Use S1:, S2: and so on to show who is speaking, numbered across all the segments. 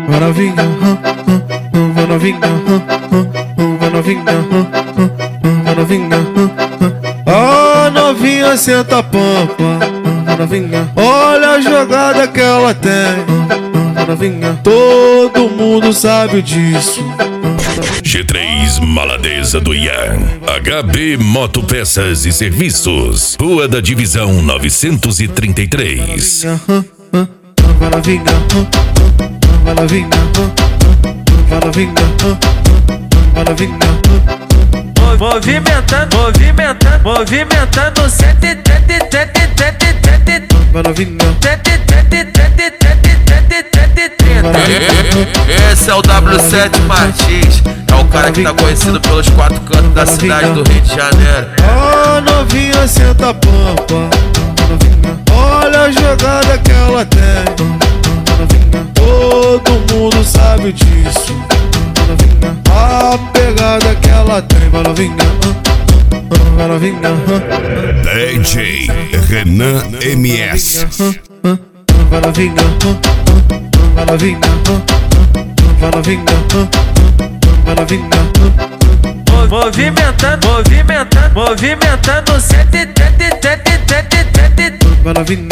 S1: vai novinha, vai novinha, vai novinha, vai novinha. A novinha senta a pampa, vai novinha. Olha a jogada que ela tem, vai novinha. Todo mundo sabe disso.
S2: G3 Maladeza do Ian, HB Motopeças e Serviços, Rua da Divisão 933.
S1: Vai novinha, vai novinha, vai novinha, vai novinha.
S3: Movimentando, movimentando, movimentando, sete,
S1: Vai novinha.
S4: Esse é o W7 Martins, é o cara que tá conhecido pelos quatro cantos da cidade do Rio de Janeiro.
S1: A novinha senta a pampa, novinha. Olha a jogada que ela tem, novinha. Todo mundo sabe disso, novinha. A pegada que ela tem, vai novinha, vai novinha.
S2: DJ Renan MS.
S1: Vai novinha, vai novinha, vai novinha, vai novinha.
S3: Movimentando, movimentando, movimentando, sete,
S1: Vai novinha,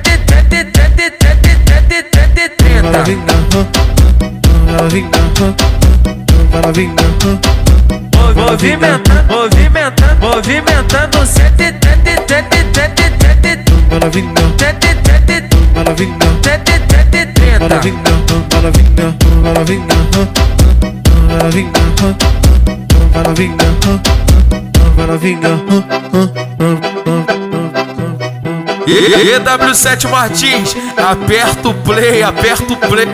S1: vai
S3: vai
S1: novinha, vai novinha, vai novinha.
S3: movimentando, movimentando, movimentando, sete,
S1: Vai novinha, vai novinha, vai novinha, vai novinha, vai novinha, vai novinha, vai novinha, vai novinha.
S4: W7 Martins, aperta o play, aperta o play.